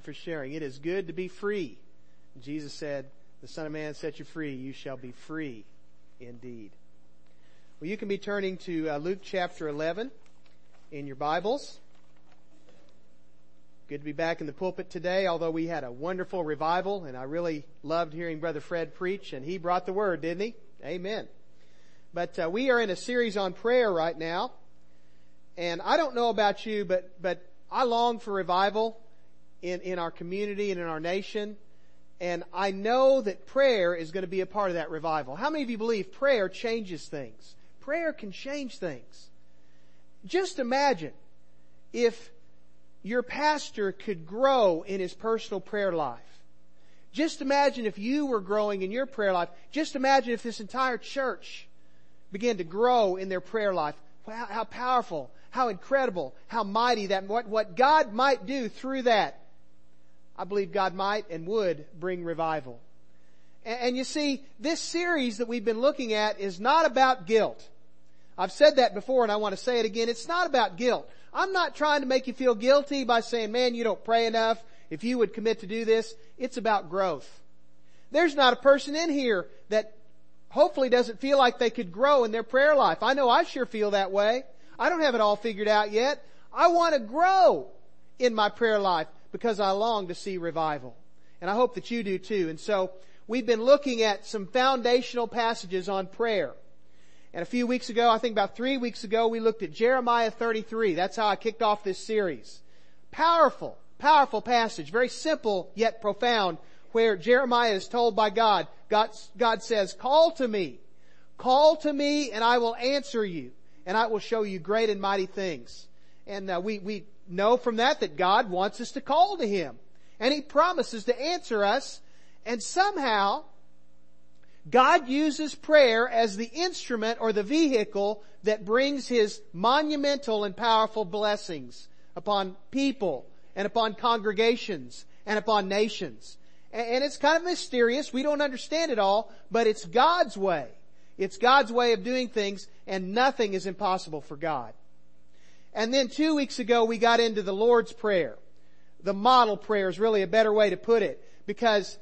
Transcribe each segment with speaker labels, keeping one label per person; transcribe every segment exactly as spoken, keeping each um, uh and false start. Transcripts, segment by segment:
Speaker 1: you for sharing. It is good to be free. Jesus said, the Son of Man set you free. You shall be free indeed. Well, you can be turning to uh, Luke chapter eleven in your Bibles. Good to be back in the pulpit today, although we had a wonderful revival, and I really loved hearing Brother Fred preach, and he brought the word, didn't he? Amen. But uh, we are in a series on prayer right now, and I don't know about you, but but I long for revival in, in our community and in our nation, and I know that prayer is going to be a part of that revival. How many of you believe prayer changes things? Prayer can change things. Just imagine if your pastor could grow in his personal prayer life. Just imagine if you were growing in your prayer life. Just imagine if this entire church began to grow in their prayer life. How, how powerful, how incredible, how mighty that, what, what God might do through that. I believe God might and would bring revival. And, and you see, this series that we've been looking at is not about guilt. I've said that before and I want to say it again. It's not about guilt. I'm not trying to make you feel guilty by saying, man, you don't pray enough. If you would commit to do this, it's about growth. There's not a person in here that hopefully doesn't feel like they could grow in their prayer life. I know I sure feel that way. I don't have it all figured out yet. I want to grow in my prayer life because I long to see revival. And I hope that you do too. And so we've been looking at some foundational passages on prayer. And a few weeks ago, I think about three weeks ago, we looked at Jeremiah thirty-three. That's how I kicked off this series. Powerful, powerful passage. Very simple yet profound, where Jeremiah is told by God, God, God says, call to me. Call to me and I will answer you. And I will show you great and mighty things. And uh, we, we know from that that God wants us to call to Him. And He promises to answer us. And somehow, God uses prayer as the instrument or the vehicle that brings His monumental and powerful blessings upon people and upon congregations and upon nations. And it's kind of mysterious. We don't understand it all, but it's God's way. It's God's way of doing things, and nothing is impossible for God. And then two weeks ago we got into the Lord's Prayer. The model prayer is really a better way to put it, because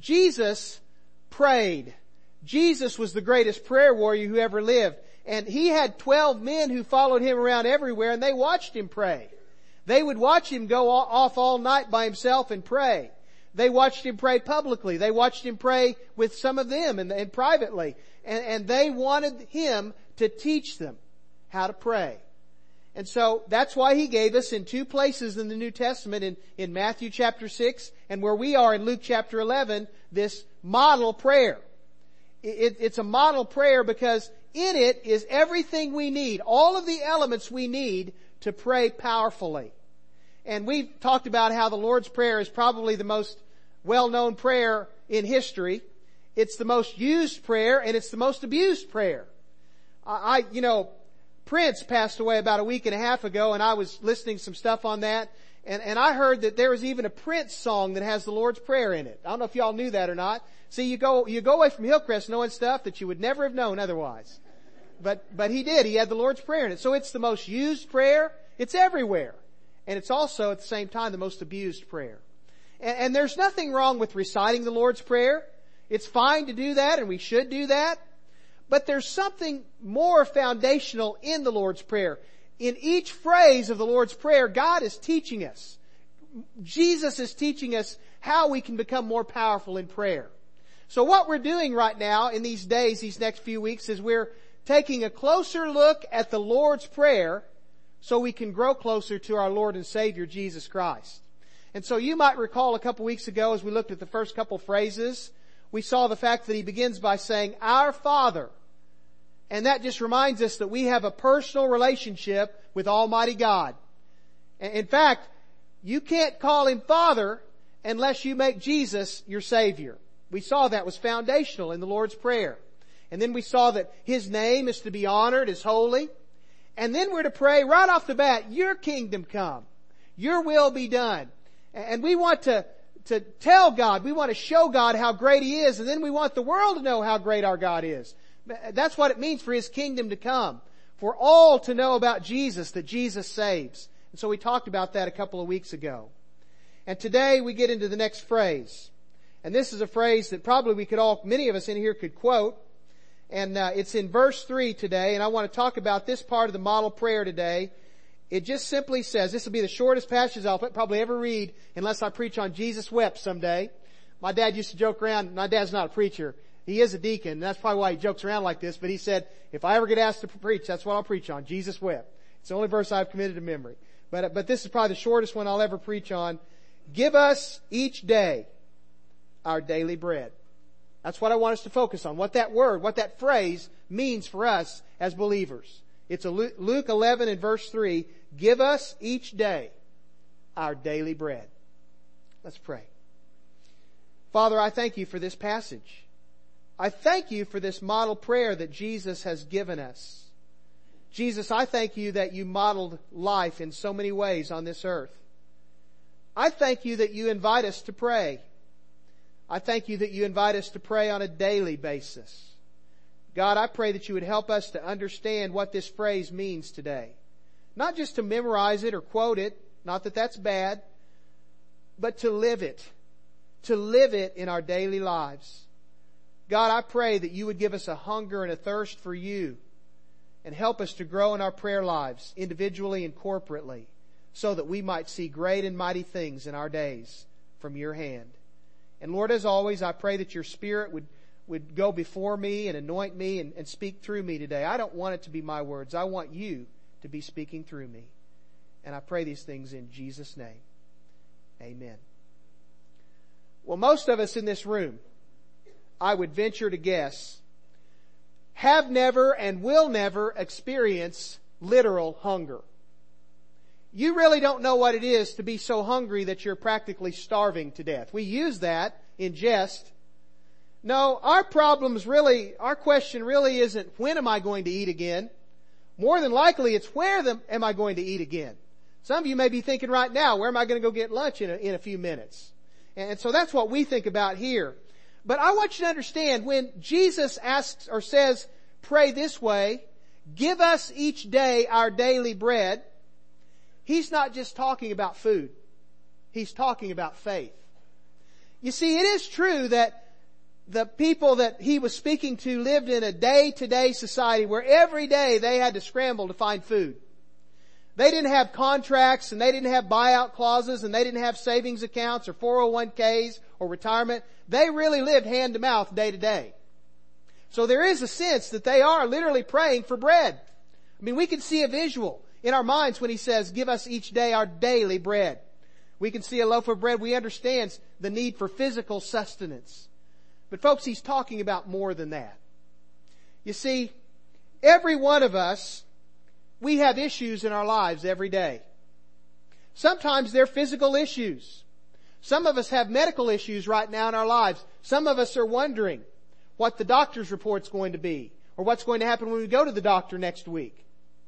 Speaker 1: Jesus prayed. Jesus was the greatest prayer warrior who ever lived. And He had twelve men who followed Him around everywhere, and they watched Him pray. They would watch Him go off all night by Himself and pray. They watched Him pray publicly. They watched Him pray with some of them and, and privately. And, and they wanted Him to teach them how to pray. And so that's why He gave us in two places in the New Testament, in, in Matthew chapter six and where we are in Luke chapter eleven, this model prayer. It, it's a model prayer because in it is everything we need, all of the elements we need to pray powerfully. And we've talked about how the Lord's Prayer is probably the most well-known prayer in history. It's the most used prayer and it's the most abused prayer. I, I you know, Prince passed away about a week and a half ago, and I was listening to some stuff on that, and, and I heard that there was even a Prince song that has the Lord's Prayer in it. I don't know if y'all knew that or not. See, you go, you go away from Hillcrest knowing stuff that you would never have known otherwise. But, but he did. He had the Lord's Prayer in it. So it's the most used prayer. It's everywhere. And it's also at the same time the most abused prayer. And, and there's nothing wrong with reciting the Lord's Prayer. It's fine to do that, and we should do that. But there's something more foundational in the Lord's Prayer. In each phrase of the Lord's Prayer, God is teaching us. Jesus is teaching us how we can become more powerful in prayer. So what we're doing right now in these days, these next few weeks, is we're taking a closer look at the Lord's Prayer so we can grow closer to our Lord and Savior, Jesus Christ. And so you might recall a couple weeks ago as we looked at the first couple phrases, we saw the fact that He begins by saying, Our Father. And that just reminds us that we have a personal relationship with Almighty God. In fact, you can't call Him Father unless you make Jesus your Savior. We saw that was foundational in the Lord's Prayer. And then we saw that His name is to be honored as holy. And then we're to pray right off the bat, Your kingdom come. Your will be done. And we want to, to tell God, we want to show God how great He is. And then we want the world to know how great our God is. That's what it means for His kingdom to come. For all to know about Jesus, that Jesus saves. And so we talked about that a couple of weeks ago. And today we get into the next phrase. And this is a phrase that probably we could all, many of us in here could quote. And uh, it's in verse three today, and I want to talk about this part of the model prayer today. It just simply says, this will be the shortest passage I'll probably ever read unless I preach on Jesus wept someday. My dad used to joke around, my dad's not a preacher. He is a deacon, and that's probably why he jokes around like this, but he said, if I ever get asked to preach, that's what I'll preach on, Jesus wept. It's the only verse I've committed to memory. But, but this is probably the shortest one I'll ever preach on. Give us each day our daily bread. That's what I want us to focus on. What that word, what that phrase means for us as believers. It's a Luke eleven and verse three. Give us each day our daily bread. Let's pray. Father, I thank you for this passage. I thank you for this model prayer that Jesus has given us. Jesus, I thank you that you modeled life in so many ways on this earth. I thank you that you invite us to pray. I thank you that you invite us to pray on a daily basis. God, I pray that you would help us to understand what this phrase means today. Not just to memorize it or quote it, not that that's bad, but to live it. To live it in our daily lives. God, I pray that you would give us a hunger and a thirst for you and help us to grow in our prayer lives, individually and corporately, so that we might see great and mighty things in our days from your hand. And Lord, as always, I pray that your Spirit would, would go before me and anoint me and, and speak through me today. I don't want it to be my words. I want you to be speaking through me. And I pray these things in Jesus' name. Amen. Well, most of us in this room, I would venture to guess, have never and will never experience literal hunger. You really don't know what it is to be so hungry that you're practically starving to death. We use that in jest. No, our problems really, our question really isn't when am I going to eat again? More than likely it's where the, am I going to eat again? Some of you may be thinking right now, where am I going to go get lunch in a, in a few minutes? And so that's what we think about here. But I want you to understand, when Jesus asks or says, pray this way, give us each day our daily bread, He's not just talking about food. He's talking about faith. You see, it is true that the people that he was speaking to lived in a day-to-day society where every day they had to scramble to find food. They didn't have contracts, and they didn't have buyout clauses, and they didn't have savings accounts or four oh one k's or retirement. They really lived hand to mouth day to day. So there is a sense that they are literally praying for bread. I mean, we can see a visual in our minds when he says, give us each day our daily bread. We can see a loaf of bread. We understand the need for physical sustenance. But folks, he's talking about more than that. You see, every one of us, we have issues in our lives every day. Sometimes they're physical issues. Some of us have medical issues right now in our lives. Some of us are wondering what the doctor's report's going to be, or what's going to happen when we go to the doctor next week.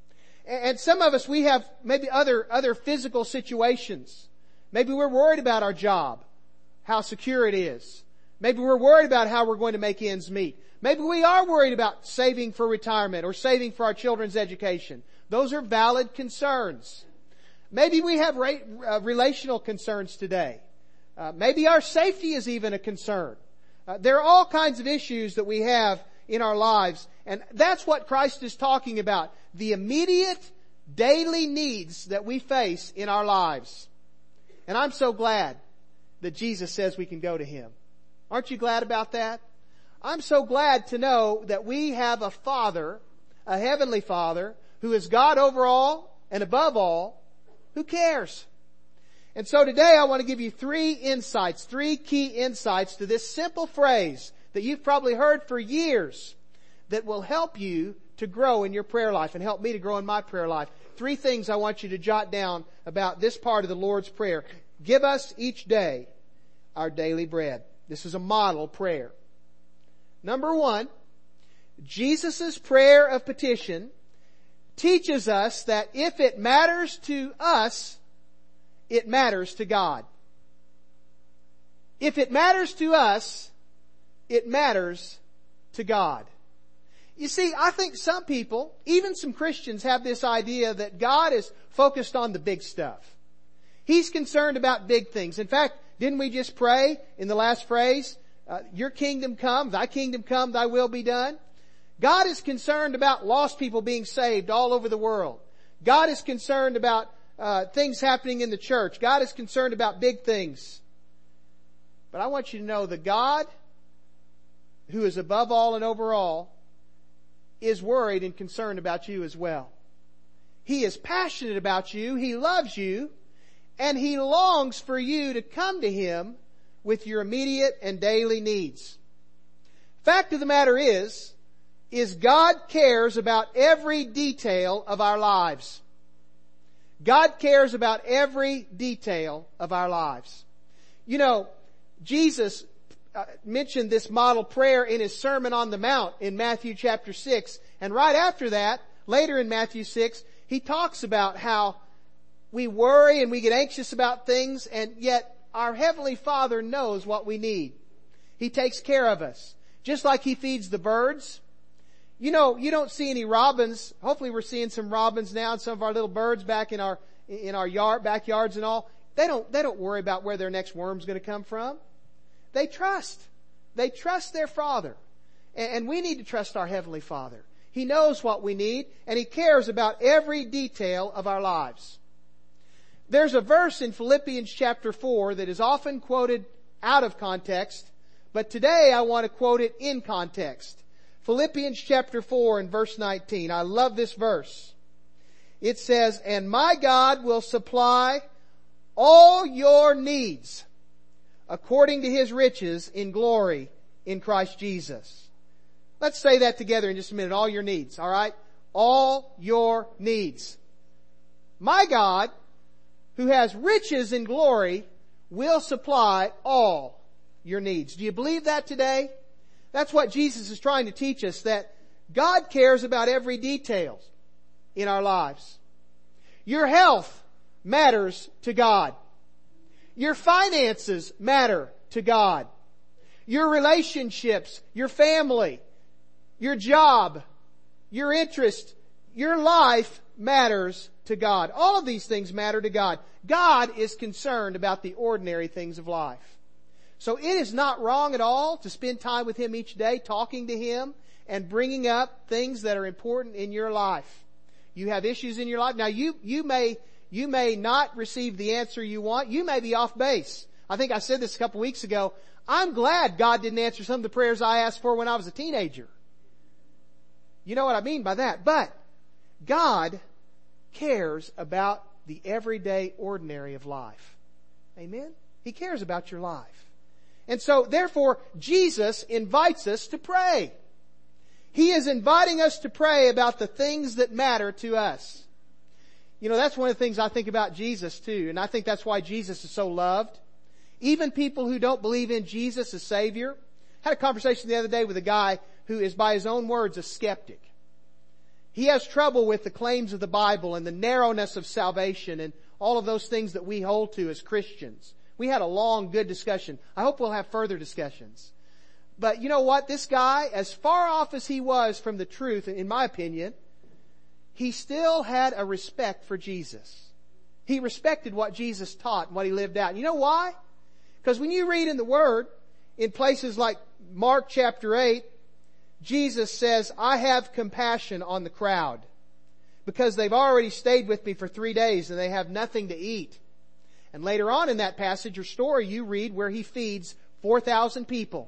Speaker 1: And some of us, we have maybe other, other physical situations. Maybe we're worried about our job, how secure it is. Maybe we're worried about how we're going to make ends meet. Maybe we are worried about saving for retirement or saving for our children's education. Those are valid concerns. Maybe we have ra- uh, relational concerns today. Uh, maybe our safety is even a concern. Uh, there are all kinds of issues that we have in our lives. And that's what Christ is talking about. The immediate daily needs that we face in our lives. And I'm so glad that Jesus says we can go to Him. Aren't you glad about that? I'm so glad to know that we have a Father, a Heavenly Father, who is God over all and above all, who cares. And so today I want to give you three insights, three key insights to this simple phrase that you've probably heard for years that will help you to grow in your prayer life and help me to grow in my prayer life. Three things I want you to jot down about this part of the Lord's Prayer. Give us each day our daily bread. This is a model prayer. Number one, Jesus' prayer of petition teaches us that if it matters to us, it matters to God. If it matters to us, it matters to God. You see, I think some people, even some Christians, have this idea that God is focused on the big stuff. He's concerned about big things. In fact, didn't we just pray in the last phrase, uh, your kingdom come, thy kingdom come, thy will be done? God is concerned about lost people being saved all over the world. God is concerned about uh, things happening in the church. God is concerned about big things. But I want you to know the God who is above all and over all is worried and concerned about you as well. He is passionate about you. He loves you. And He longs for you to come to Him with your immediate and daily needs. Fact of the matter is, is God cares about every detail of our lives. God cares about every detail of our lives. You know, Jesus uh, mentioned this model prayer in His Sermon on the Mount in Matthew chapter six. And right after that, later in Matthew six, He talks about how we worry and we get anxious about things, and yet our Heavenly Father knows what we need. He takes care of us. Just like He feeds the birds. You know, you don't see any robins. Hopefully we're seeing some robins now and some of our little birds back in our, in our yard, backyards and all. They don't, they don't worry about where their next worm's going to come from. They trust. They trust their Father. And we need to trust our Heavenly Father. He knows what we need, and He cares about every detail of our lives. There's a verse in Philippians chapter four that is often quoted out of context, but today I want to quote it in context. Philippians chapter four and verse nineteen. I love this verse. It says, "And my God will supply all your needs according to His riches in glory in Christ Jesus." Let's say that together in just a minute. All your needs, all right? All your needs. My God, who has riches in glory, will supply all your needs. Do you believe that today? That's what Jesus is trying to teach us, that God cares about every detail in our lives. Your health matters to God. Your finances matter to God. Your relationships, your family, your job, your interest, your life matters to God. All of these things matter to God. God is concerned about the ordinary things of life. So it is not wrong at all to spend time with Him each day, talking to Him and bringing up things that are important in your life. You have issues in your life. Now you, you may, you may not receive the answer you want. You may be off base. I think I said this a couple weeks ago. I'm glad God didn't answer some of the prayers I asked for when I was a teenager. You know what I mean by that. But God cares about the everyday, ordinary of life. Amen? He cares about your life. And so, therefore, Jesus invites us to pray. He is inviting us to pray about the things that matter to us. You know, that's one of the things I think about Jesus too, and I think that's why Jesus is so loved. Even people who don't believe in Jesus as Savior. I had a conversation the other day with a guy who is, by his own words, a skeptic. He has trouble with the claims of the Bible and the narrowness of salvation and all of those things that we hold to as Christians. We had a long, good discussion. I hope we'll have further discussions. But you know what? This guy, as far off as he was from the truth, in my opinion, he still had a respect for Jesus. He respected what Jesus taught and what He lived out. And you know why? Because when you read in the Word, in places like Mark chapter eight, Jesus says, "I have compassion on the crowd because they've already stayed with me for three days and they have nothing to eat." And later on in that passage or story, you read where He feeds four thousand people.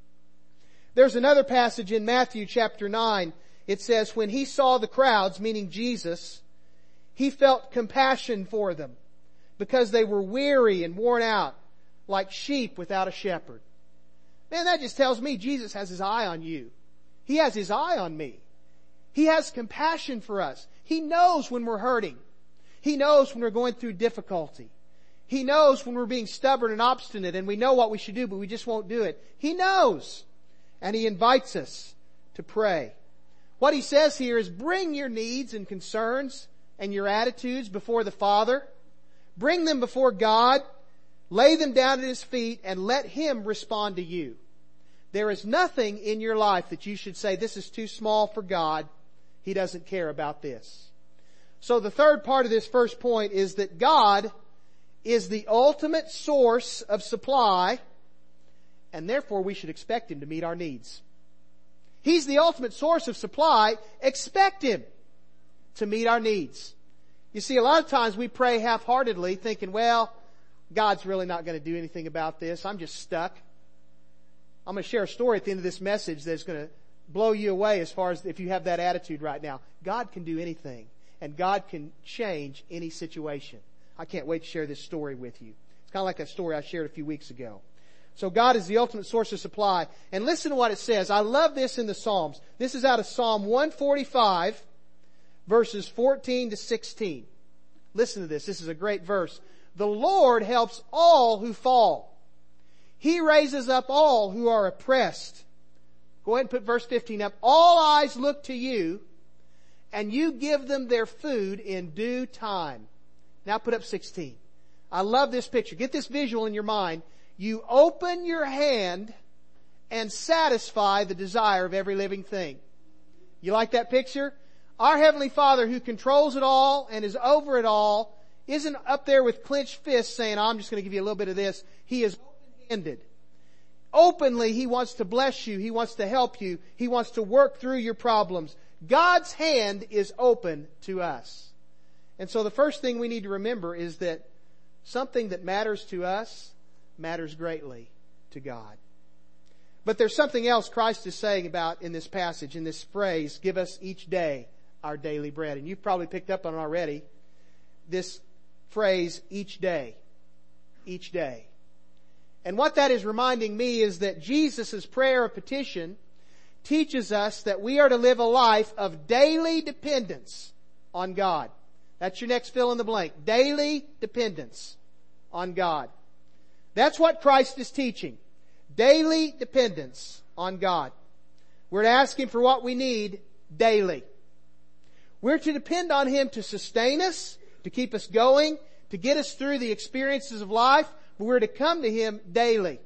Speaker 1: There's another passage in Matthew chapter nine. It says, when He saw the crowds, meaning Jesus, He felt compassion for them because they were weary and worn out like sheep without a shepherd. Man, that just tells me Jesus has His eye on you. He has His eye on me. He has compassion for us. He knows when we're hurting. He knows when we're going through difficulty. He knows when we're being stubborn and obstinate and we know what we should do, but we just won't do it. He knows. And He invites us to pray. What He says here is bring your needs and concerns and your attitudes before the Father. Bring them before God. Lay them down at His feet and let Him respond to you. There is nothing in your life that you should say, this is too small for God. He doesn't care about this. So the third part of this first point is that God is the ultimate source of supply, and therefore we should expect Him to meet our needs. He's the ultimate source of supply. Expect Him to meet our needs. You see, a lot of times we pray half-heartedly thinking, well, God's really not going to do anything about this. I'm just stuck. I'm going to share a story at the end of this message that's going to blow you away as far as if you have that attitude right now. God can do anything, and God can change any situation. I can't wait to share this story with you. It's kind of like that story I shared a few weeks ago. So God is the ultimate source of supply. And listen to what it says. I love this in the Psalms. This is out of Psalm one forty-five, verses fourteen to sixteen. Listen to this. This is a great verse. The Lord helps all who fall. He raises up all who are oppressed. Go ahead and put verse fifteen up. All eyes look to you, and you give them their food in due time. Now put up sixteen. I love this picture. Get this visual in your mind. You open your hand and satisfy the desire of every living thing. You like that picture? Our Heavenly Father, who controls it all and is over it all, isn't up there with clenched fists saying, I'm just going to give you a little bit of this. He is open-handed. Openly, He wants to bless you. He wants to help you. He wants to work through your problems. God's hand is open to us. And so the first thing we need to remember is that something that matters to us matters greatly to God. But there's something else Christ is saying about in this passage, in this phrase, give us each day our daily bread. And you've probably picked up on it already. This phrase, each day. Each day. And what that is reminding me is that Jesus' prayer of petition teaches us that we are to live a life of daily dependence on God. That's your next fill in the blank. Daily dependence on God. That's what Christ is teaching. Daily dependence on God. We're to ask Him for what we need daily. We're to depend on Him to sustain us, to keep us going, to get us through the experiences of life, but we're to come to Him daily.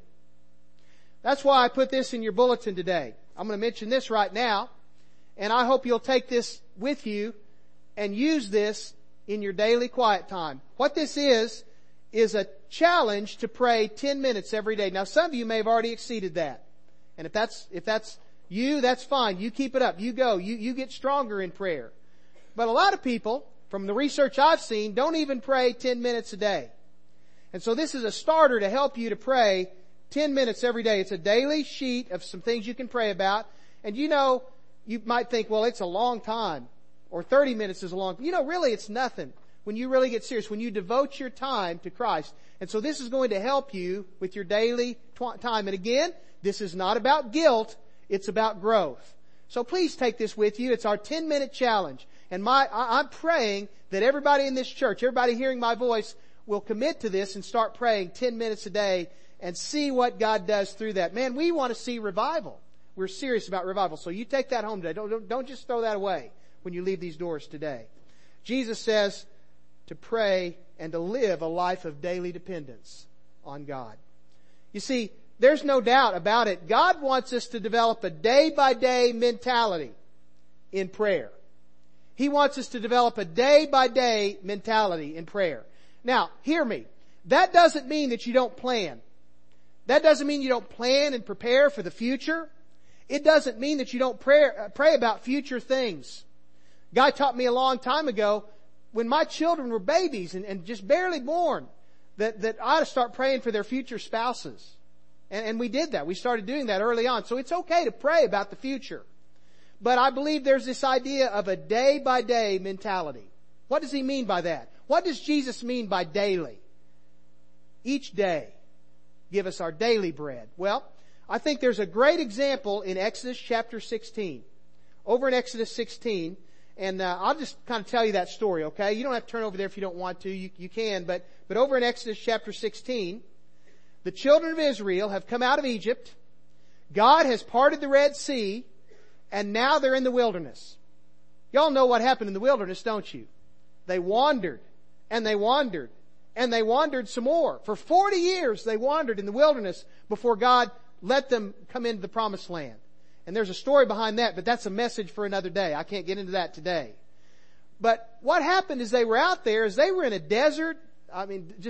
Speaker 1: That's why I put this in your bulletin today. I'm going to mention this right now, and I hope you'll take this with you and use this in your daily quiet time. What this is, is a challenge to pray ten minutes every day. Now, some of you may have already exceeded that. And if that's, if that's you, that's fine. You keep it up. You go. You, you get stronger in prayer. But a lot of people, from the research I've seen, don't even pray ten minutes a day. And so this is a starter to help you to pray ten minutes every day. It's a daily sheet of some things you can pray about. And you know, you might think, well, it's a long time. Or thirty minutes is a long time. You know, really it's nothing when you really get serious, when you devote your time to Christ. And so this is going to help you with your daily tw- time. And again, this is not about guilt. It's about growth. So please take this with you. It's our ten minute challenge. And my, I, I'm praying that everybody in this church, everybody hearing my voice, will commit to this and start praying ten minutes a day and see what God does through that. Man, we want to see revival. We're serious about revival. So you take that home today. Don't, don't, don't just throw that away when you leave these doors today. Jesus says to pray and to live a life of daily dependence on God. You see, there's no doubt about it. God wants us to develop a day-by-day mentality in prayer. He wants us to develop a day-by-day mentality in prayer. Now, hear me. That doesn't mean that you don't plan. That doesn't mean you don't plan and prepare for the future. It doesn't mean that you don't pray, uh, pray about future things. A guy taught me a long time ago, when my children were babies and, and just barely born, that, that I ought to start praying for their future spouses. And, and we did that. We started doing that early on. So it's okay to pray about the future. But I believe there's this idea of a day-by-day mentality. What does He mean by that? What does Jesus mean by daily? Each day, give us our daily bread. Well, I think there's a great example in Exodus chapter sixteen. Over in Exodus sixteen, and uh, I'll just kind of tell you that story, okay? You don't have to turn over there if you don't want to. You, you can, but, but over in Exodus chapter sixteen, the children of Israel have come out of Egypt. God has parted the Red Sea, and now they're in the wilderness. Y'all know what happened in the wilderness, don't you? They wandered, and they wandered, and they wandered some more. For forty years they wandered in the wilderness before God let them come into the promised land. And there's a story behind that, but that's a message for another day. I can't get into that today. But what happened is they were out there, as they were in a desert, I mean, just a,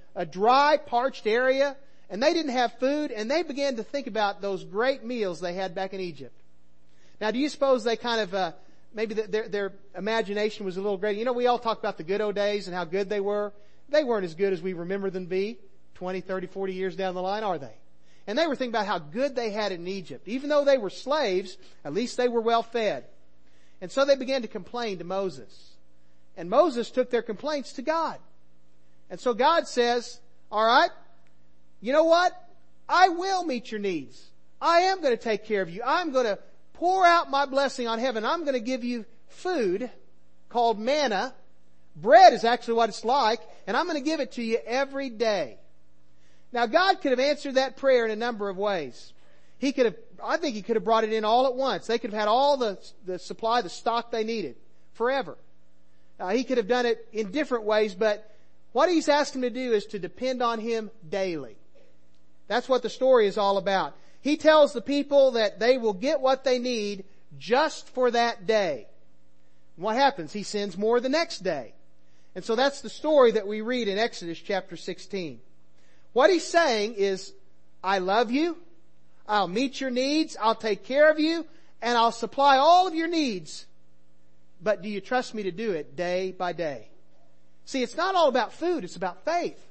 Speaker 1: a dry, parched area, and they didn't have food, and they began to think about those great meals they had back in Egypt. Now, do you suppose they kind of, uh, maybe the, their, their imagination was a little greater? You know, we all talk about the good old days and how good they were. They weren't as good as we remember them to be twenty, thirty, forty years down the line, are they? And they were thinking about how good they had it in Egypt. Even though they were slaves, at least they were well fed. And so they began to complain to Moses. And Moses took their complaints to God. And so God says, all right, you know what? I will meet your needs. I am going to take care of you. I'm going to pour out my blessing on heaven. I'm going to give you food called manna. Bread is actually what it's like. And I'm going to give it to you every day. Now, God could have answered that prayer in a number of ways. He could have, I think He could have brought it in all at once. They could have had all the, the supply, the stock they needed forever. Uh, he could have done it in different ways, but what He's asking them to do is to depend on Him daily. That's what the story is all about. He tells the people that they will get what they need just for that day. And what happens? He sends more the next day. And so that's the story that we read in Exodus chapter sixteen. What He's saying is, I love you, I'll meet your needs, I'll take care of you, and I'll supply all of your needs. But do you trust me to do it day by day? See, it's not all about food, it's about faith.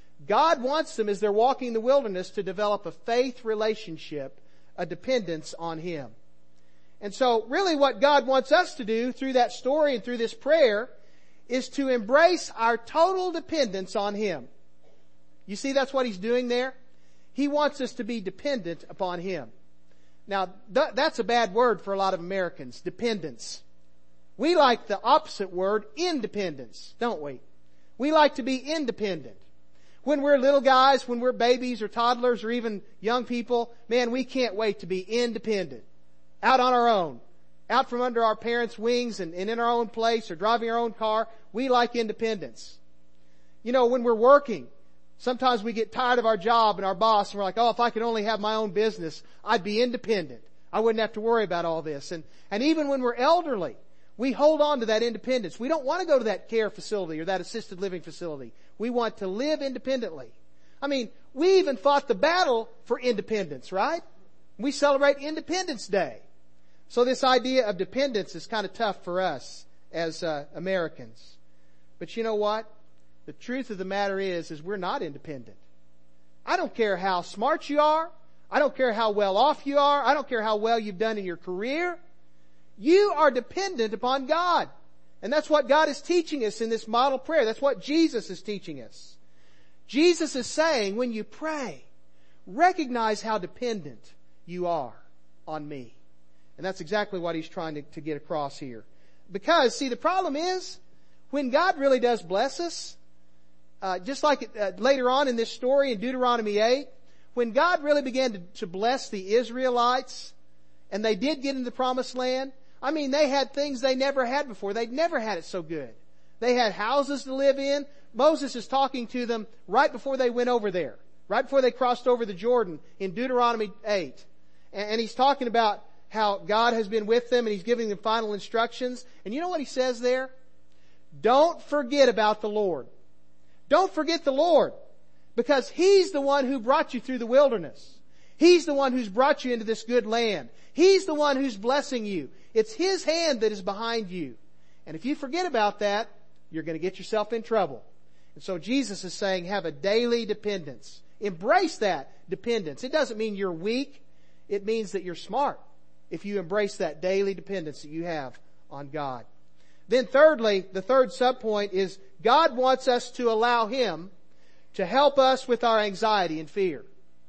Speaker 1: God wants them, as they're walking the wilderness, to develop a faith relationship, a dependence on Him. And so, really what God wants us to do through that story and through this prayer is to embrace our total dependence on Him. You see, that's what He's doing there. He wants us to be dependent upon Him. Now, th- that's a bad word for a lot of Americans, dependence. We like the opposite word, independence, don't we? We like to be independent. When we're little guys, when we're babies or toddlers or even young people, man, we can't wait to be independent. Out on our own. Out from under our parents' wings and, and in our own place or driving our own car. We like independence. You know, when we're working, sometimes we get tired of our job and our boss and we're like, oh, if I could only have my own business, I'd be independent. I wouldn't have to worry about all this. And, and even when we're elderly, we hold on to that independence. We don't want to go to that care facility or that assisted living facility. We want to live independently. I mean, we even fought the battle for independence, right? We celebrate Independence Day. So this idea of dependence is kind of tough for us as uh, Americans. But you know what? The truth of the matter is, is we're not independent. I don't care how smart you are. I don't care how well off you are. I don't care how well you've done in your career. You are dependent upon God. And that's what God is teaching us in this model prayer. That's what Jesus is teaching us. Jesus is saying, when you pray, recognize how dependent you are on me. And that's exactly what He's trying to, to get across here. Because, see, the problem is, when God really does bless us, uh, just like it, uh, later on in this story in Deuteronomy eight, when God really began to, to bless the Israelites, and they did get into the promised land, I mean, they had things they never had before. They'd never had it so good. They had houses to live in. Moses is talking to them right before they went over there, right before they crossed over the Jordan in Deuteronomy eight. And he's talking about how God has been with them and He's giving them final instructions. And you know what He says there? Don't forget about the Lord. Don't forget the Lord, because He's the one who brought you through the wilderness. He's the one who's brought you into this good land. He's the one who's blessing you. It's His hand that is behind you. And if you forget about that, you're going to get yourself in trouble. And so Jesus is saying, have a daily dependence. Embrace that dependence. It doesn't mean you're weak. It means that you're smart if you embrace that daily dependence that you have on God. Then thirdly, the third subpoint is God wants us to allow Him to help us with our anxiety and fear.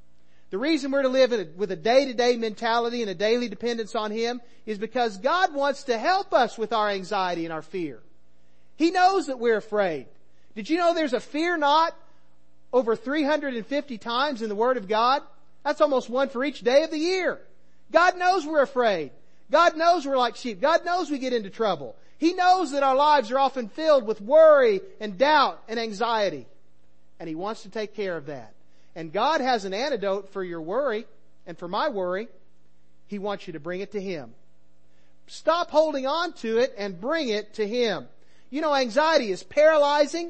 Speaker 1: The reason we're to live in a, with a day-to-day mentality and a daily dependence on Him is because God wants to help us with our anxiety and our fear. He knows that we're afraid. Did you know there's a fear not over three hundred fifty times in the Word of God? That's almost one for each day of the year. God knows we're afraid. God knows we're like sheep. God knows we get into trouble. He knows that our lives are often filled with worry and doubt and anxiety. And He wants to take care of that. And God has an antidote for your worry and for my worry. He wants you to bring it to Him. Stop holding on to it and bring it to Him. You know, anxiety is paralyzing.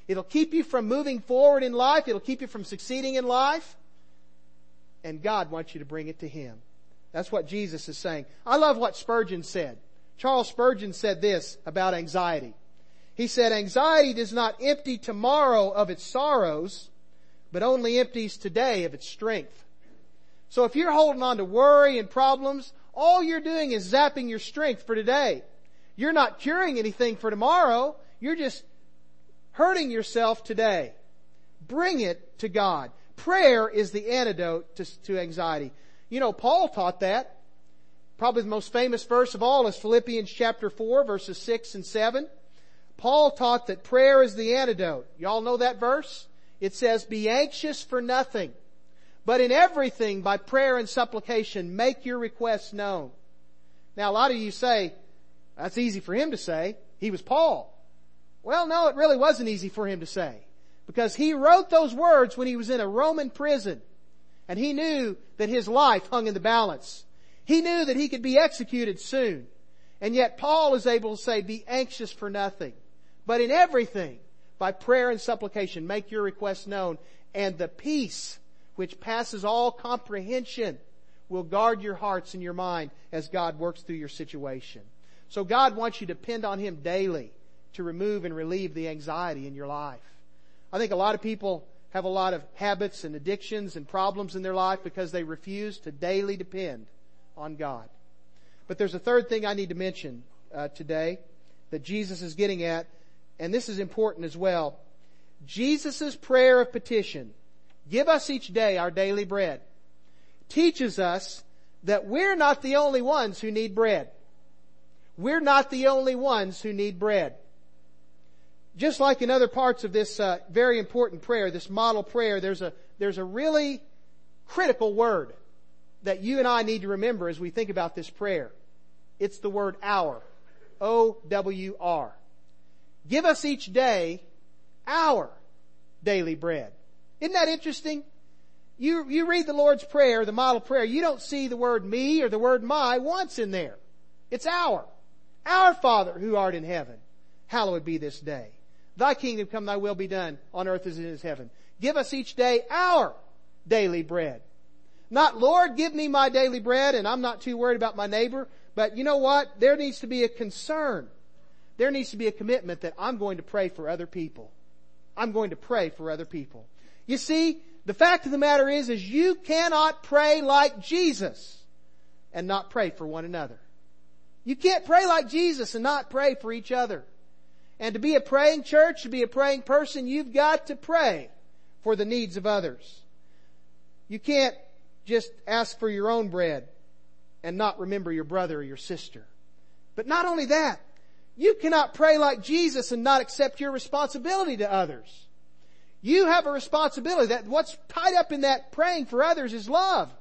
Speaker 1: It'll keep you from moving forward in life. It'll keep you from succeeding in life. And God wants you to bring it to Him. That's what Jesus is saying. I love what Spurgeon said. Charles Spurgeon said this about anxiety. He said, anxiety does not empty tomorrow of its sorrows, but only empties today of its strength. So if you're holding on to worry and problems, all you're doing is zapping your strength for today. You're not curing anything for tomorrow. You're just hurting yourself today. Bring it to God. Prayer is the antidote to, to anxiety. You know, Paul taught that. Probably the most famous verse of all is Philippians chapter four, verses six and seven. Paul taught that prayer is the antidote. Y'all know that verse? It says, be anxious for nothing, but in everything by prayer and supplication make your requests known. Now a lot of you say, that's easy for him to say. He was Paul. Well, no, it really wasn't easy for him to say. Because he wrote those words when he was in a Roman prison. And he knew that his life hung in the balance. He knew that he could be executed soon. And yet Paul is able to say, be anxious for nothing, but in everything, by prayer and supplication, make your requests known. And the peace which passes all comprehension will guard your hearts and your mind as God works through your situation. So God wants you to depend on Him daily to remove and relieve the anxiety in your life. I think a lot of people have a lot of habits and addictions and problems in their life because they refuse to daily depend on God. But there's a third thing I need to mention uh, today that Jesus is getting at, and this is important as well. Jesus' prayer of petition, give us each day our daily bread, teaches us that we're not the only ones who need bread. We're not the only ones who need bread. Just like in other parts of this uh, very important prayer, this model prayer, there's a, there's a really critical word that you and I need to remember as we think about this prayer. It's the word our. O W R. Give us each day our daily bread. Isn't that interesting? You, you read the Lord's Prayer, the model prayer, you don't see the word me or the word my once in there. It's our. Our Father who art in heaven, hallowed be this day. Thy kingdom come, thy will be done on earth as it is in heaven. Give us each day our daily bread. Not, Lord, give me my daily bread, and I'm not too worried about my neighbor. But you know what? There needs to be a concern. There needs to be a commitment that I'm going to pray for other people. I'm going to pray for other people. You see, the fact of the matter is, is you cannot pray like Jesus and not pray for one another. You can't pray like Jesus and not pray for each other. And to be a praying church, to be a praying person, you've got to pray for the needs of others. You can't just ask for your own bread and not remember your brother or your sister. But not only that, you cannot pray like Jesus and not accept your responsibility to others. You have a responsibility. That what's tied up in that praying for others is love.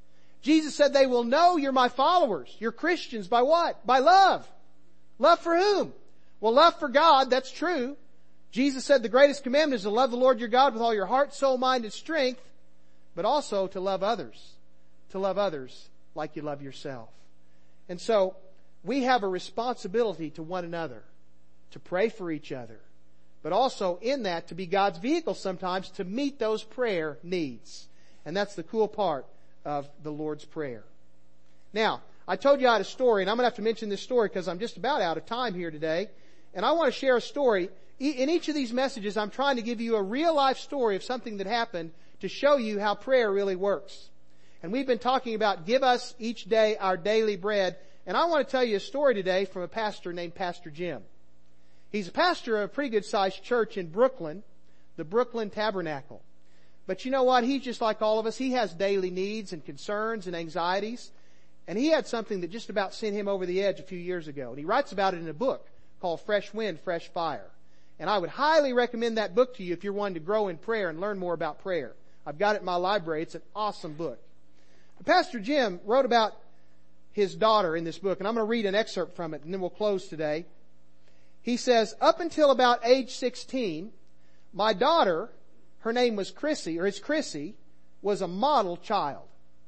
Speaker 1: Jesus said they will know you're my followers. You're Christians by what? By love. Love for whom? Well, love for God, that's true. Jesus said the greatest commandment is to love the Lord your God with all your heart, soul, mind, and strength, but also to love others. To love others like you love yourself. And so, we have a responsibility to one another, to pray for each other, but also in that to be God's vehicle sometimes to meet those prayer needs. And that's the cool part of the Lord's Prayer. Now, I told you I had a story, and I'm going to have to mention this story because I'm just about out of time here today. And I want to share a story. In each of these messages, I'm trying to give you a real life story of something that happened to show you how prayer really works. And we've been talking about give us each day our daily bread. And I want to tell you a story today from a pastor named Pastor Jim. He's a pastor of a pretty good sized church in Brooklyn, the Brooklyn Tabernacle. But you know what? He's just like all of us. He has daily needs and concerns and anxieties. And he had something that just about sent him over the edge a few years ago. And he writes about it in a book called Fresh Wind, Fresh Fire. And I would highly recommend that book to you if you're wanting to grow in prayer and learn more about prayer. I've got it in my library. It's an awesome book. Pastor Jim wrote about his daughter in this book, and I'm going to read an excerpt from it, and then we'll close today. He says, up until about age sixteen, my daughter, her name was Chrissy, or is Chrissy, was a model child.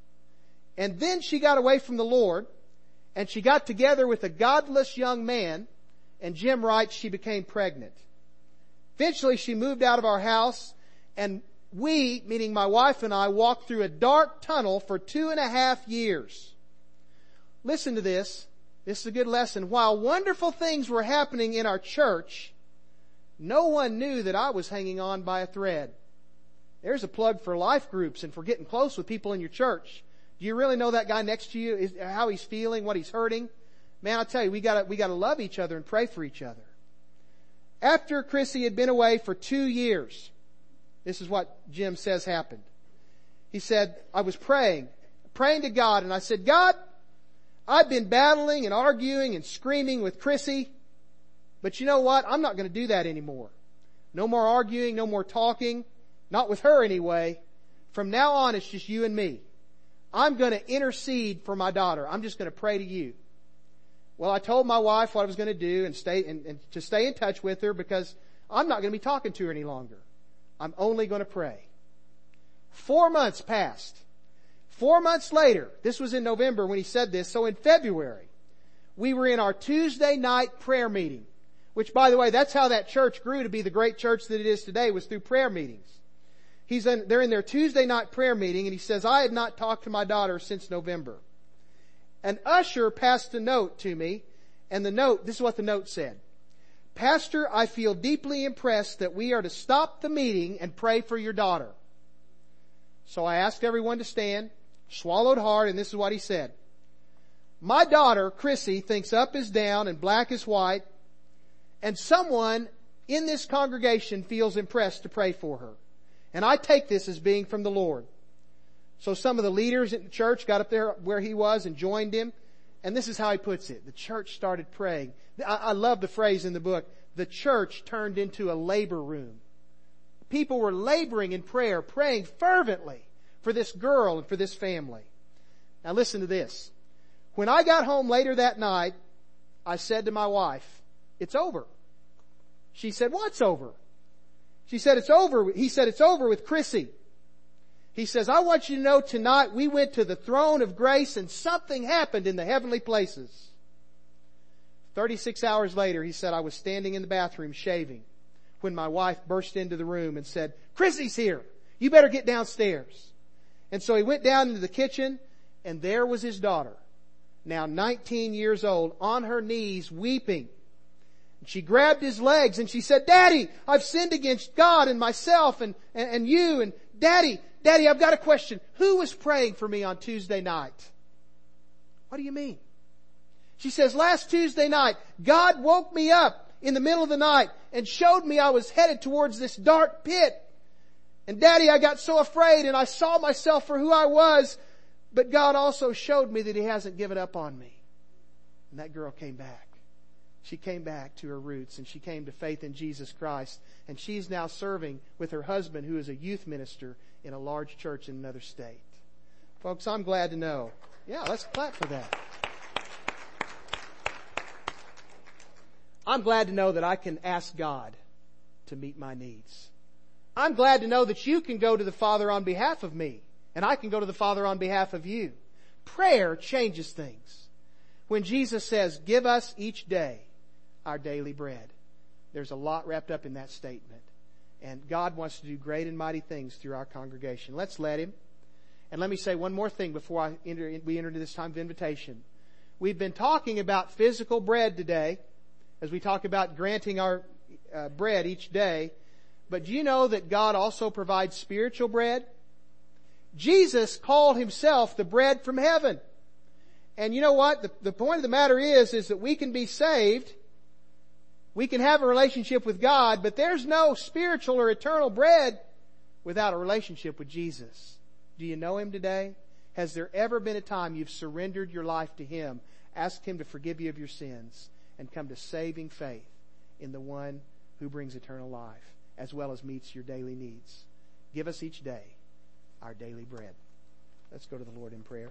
Speaker 1: And then she got away from the Lord, and she got together with a godless young man, and Jim writes she became pregnant. Eventually she moved out of our house, and we, meaning my wife and I, walked through a dark tunnel for two and a half years. Listen to this. This is a good lesson. While wonderful things were happening in our church, no one knew that I was hanging on by a thread. There's a plug for life groups and for getting close with people in your church. Do you really know that guy next to you, is, how he's feeling, what he's hurting? Man, I'll tell you, we gotta, we gotta love each other and pray for each other. After Chrissy had been away for two years, this is what Jim says happened. He said, I was praying, praying to God, and I said, God, I've been battling and arguing and screaming with Chrissy, but you know what? I'm not going to do that anymore. No more arguing, no more talking. Not with her anyway. From now on, it's just you and me. I'm going to intercede for my daughter. I'm just going to pray to you. Well, I told my wife what I was going to do and stay and, and to stay in touch with her, because I'm not going to be talking to her any longer. I'm only going to pray. Four months passed. Four months later, this was in November when he said this, so in February, we were in our Tuesday night prayer meeting, which, by the way, that's how that church grew to be the great church that it is today, was through prayer meetings. He's in, they're in their Tuesday night prayer meeting, and he says, I had not talked to my daughter since November. An usher passed a note to me, and the note, this is what the note said. Pastor, I feel deeply impressed that we are to stop the meeting and pray for your daughter. So I asked everyone to stand, swallowed hard, and this is what he said. My daughter, Chrissy, thinks up is down and black is white, and someone in this congregation feels impressed to pray for her. And I take this as being from the Lord. So some of the leaders in the church got up there where he was and joined him. And this is how he puts it. The church started praying. I, I love the phrase in the book. The church turned into a labor room. People were laboring in prayer, praying fervently for this girl and for this family. Now listen to this. When I got home later that night, I said to my wife, it's over. She said, what's over? She said, it's over. He said, it's over with Chrissy. He says, I want you to know tonight we went to the throne of grace and something happened in the heavenly places. thirty-six hours later, he said, I was standing in the bathroom shaving when my wife burst into the room and said, Chrissy's here. You better get downstairs. And so he went down into the kitchen, and there was his daughter, now nineteen years old, on her knees weeping. She grabbed his legs and she said, Daddy, I've sinned against God and myself and, and, and you. And Daddy, Daddy, I've got a question. Who was praying for me on Tuesday night? What do you mean? She says, last Tuesday night, God woke me up in the middle of the night and showed me I was headed towards this dark pit. And Daddy, I got so afraid and I saw myself for who I was. But God also showed me that He hasn't given up on me. And that girl came back. She came back to her roots and she came to faith in Jesus Christ. And she's now serving with her husband, who is a youth minister in a large church in another state. Folks, I'm glad to know. Yeah, let's clap for that. I'm glad to know that I can ask God to meet my needs. I'm glad to know that you can go to the Father on behalf of me, and I can go to the Father on behalf of you. Prayer changes things. When Jesus says, give us each day our daily bread, there's a lot wrapped up in that statement. And God wants to do great and mighty things through our congregation. Let's let Him. And let me say one more thing before I enter, we enter into this time of invitation. We've been talking about physical bread today, as we talk about granting our uh, bread each day. But do you know that God also provides spiritual bread? Jesus called Himself the bread from heaven. And you know what? The, the point of the matter is, is that we can be saved. We can have a relationship with God, but there's no spiritual or eternal bread without a relationship with Jesus. Do you know Him today? Has there ever been a time you've surrendered your life to Him, asked Him to forgive you of your sins, and come to saving faith in the one who brings eternal life, as well as meets your daily needs? Give us each day our daily bread. Let's go to the Lord in prayer.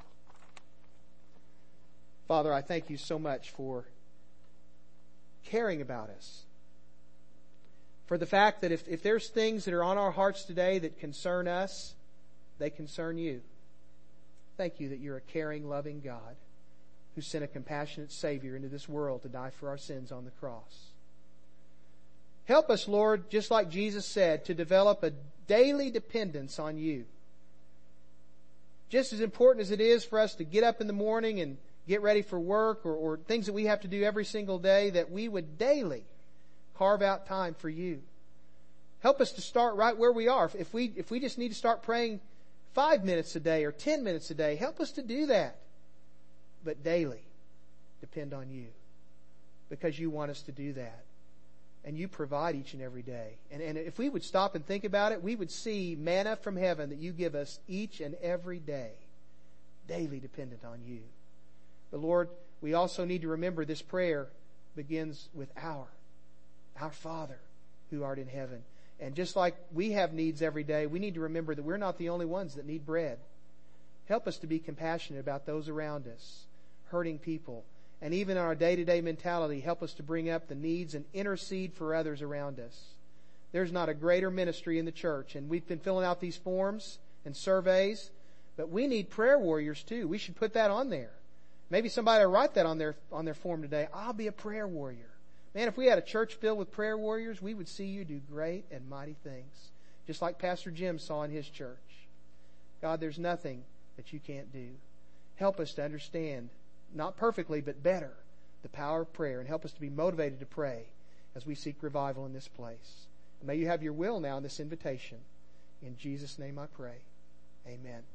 Speaker 1: Father, I thank You so much for caring about us. For the fact that if, if there's things that are on our hearts today that concern us, they concern You. Thank You that You're a caring, loving God who sent a compassionate Savior into this world to die for our sins on the cross. Help us, Lord, just like Jesus said, to develop a daily dependence on You. Just as important as it is for us to get up in the morning and get ready for work or, or things that we have to do every single day, that we would daily carve out time for You. Help us to start right where we are. If we, if we just need to start praying five minutes a day or ten minutes a day, help us to do that. But daily, depend on You, because You want us to do that. And You provide each and every day. And, and if we would stop and think about it, we would see manna from heaven that You give us each and every day, daily dependent on You. But Lord, we also need to remember this prayer begins with our, our Father who art in heaven. And just like we have needs every day, we need to remember that we're not the only ones that need bread. Help us to be compassionate about those around us, hurting people. And even in our day-to-day mentality, help us to bring up the needs and intercede for others around us. There's not a greater ministry in the church. And we've been filling out these forms and surveys, but we need prayer warriors too. We should put that on there. Maybe somebody will write that on their, on their form today. I'll be a prayer warrior. Man, if we had a church filled with prayer warriors, we would see You do great and mighty things. Just like Pastor Jim saw in his church. God, there's nothing that You can't do. Help us to understand, not perfectly, but better, the power of prayer, and help us to be motivated to pray as we seek revival in this place. And may You have Your will now in this invitation. In Jesus' name I pray. Amen.